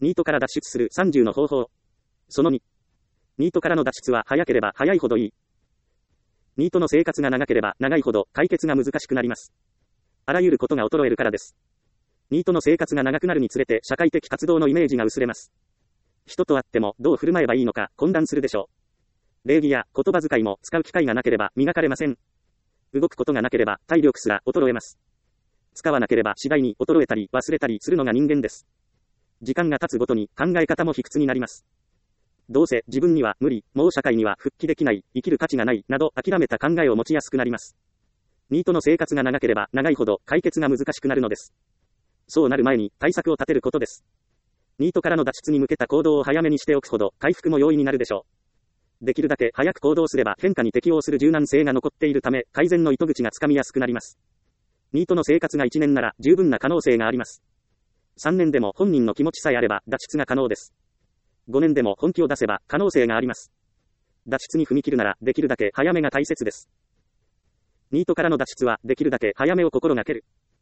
ニートから脱出する30の方法。その2。ニートからの脱出は早ければ早いほどいい。ニートの生活が長ければ長いほど解決が難しくなります。あらゆることが衰えるからです。ニートの生活が長くなるにつれて社会的活動のイメージが薄れます。人と会ってもどう振る舞えばいいのか混乱するでしょう。礼儀や言葉遣いも使う機会がなければ磨かれません。動くことがなければ体力すら衰えます。使わなければ次第に衰えたり忘れたりするのが人間です。時間が経つごとに考え方も卑屈になります。どうせ自分には無理、もう社会には復帰できない、生きる価値がない、など諦めた考えを持ちやすくなります。ニートの生活が長ければ長いほど解決が難しくなるのです。そうなる前に対策を立てることです。ニートからの脱出に向けた行動を早めにしておくほど回復も容易になるでしょう。できるだけ早く行動すれば変化に適応する柔軟性が残っているため改善の糸口がつかみやすくなります。ニートの生活が1年なら十分な可能性があります。3年でも本人の気持ちさえあれば脱出が可能です。5年でも本気を出せば可能性があります。脱出に踏み切るならできるだけ早めが大切です。ニートからの脱出はできるだけ早めを心がける。